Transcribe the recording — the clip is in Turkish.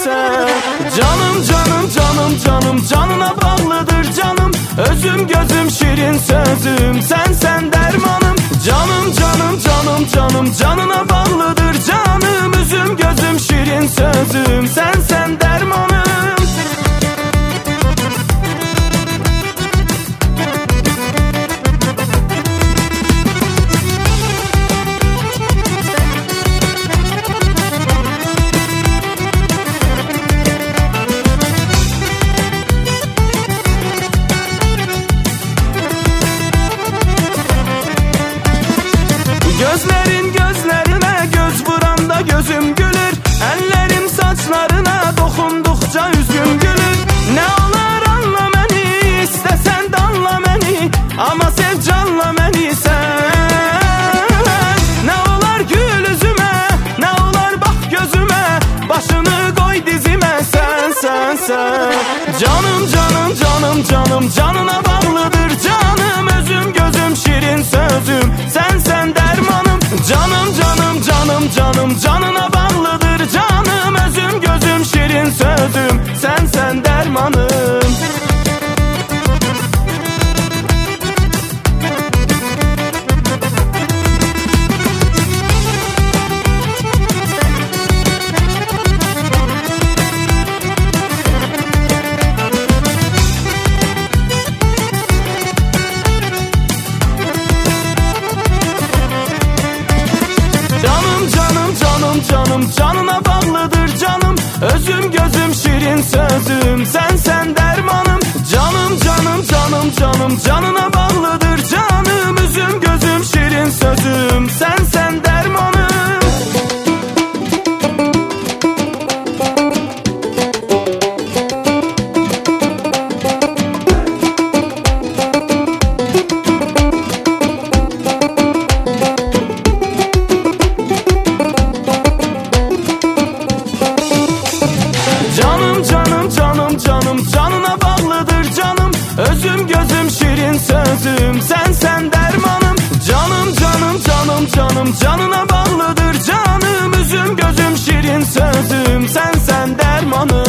sen. Canım canım canım canım canına bağlıdır canım. Özüm gözüm şirin sözüm, sen dermanım. Canım canım canım canım canına bağlıdır canım. Özüm gözüm şirin sözüm, sen dermanım. Gözlerin gözlerine göz vuranda gözüm gülür. Ellerim saçlarına dokundukça üzüm gülür. Ne olar anla beni, istesen de anla beni, ama sev canla beni sen. Ne olar gül üzüme, ne olar bak gözüme, başını koy dizime sen. Canım canım canım canım canına bağlıdır canım. Özüm gözüm şirin sözüm, sen dermanım. Canım canım canım canım canına bağlıdır canım. Özüm gözüm şirin sözüm, sen dermanım. Canım canına bağlıdır canım. Özüm gözüm şirin sözüm, sen dermanım. Canım canım canım canım canına bağlıdır canım. Özüm gözüm şirin sözüm, sen dermanım. Canım canım canım canım canına bağlıdır canım. Özüm gözüm şirin sözüm, sen dermanım. Canım canım canım canım canına bağlıdır canım. Özüm gözüm şirin sözüm, sen dermanım.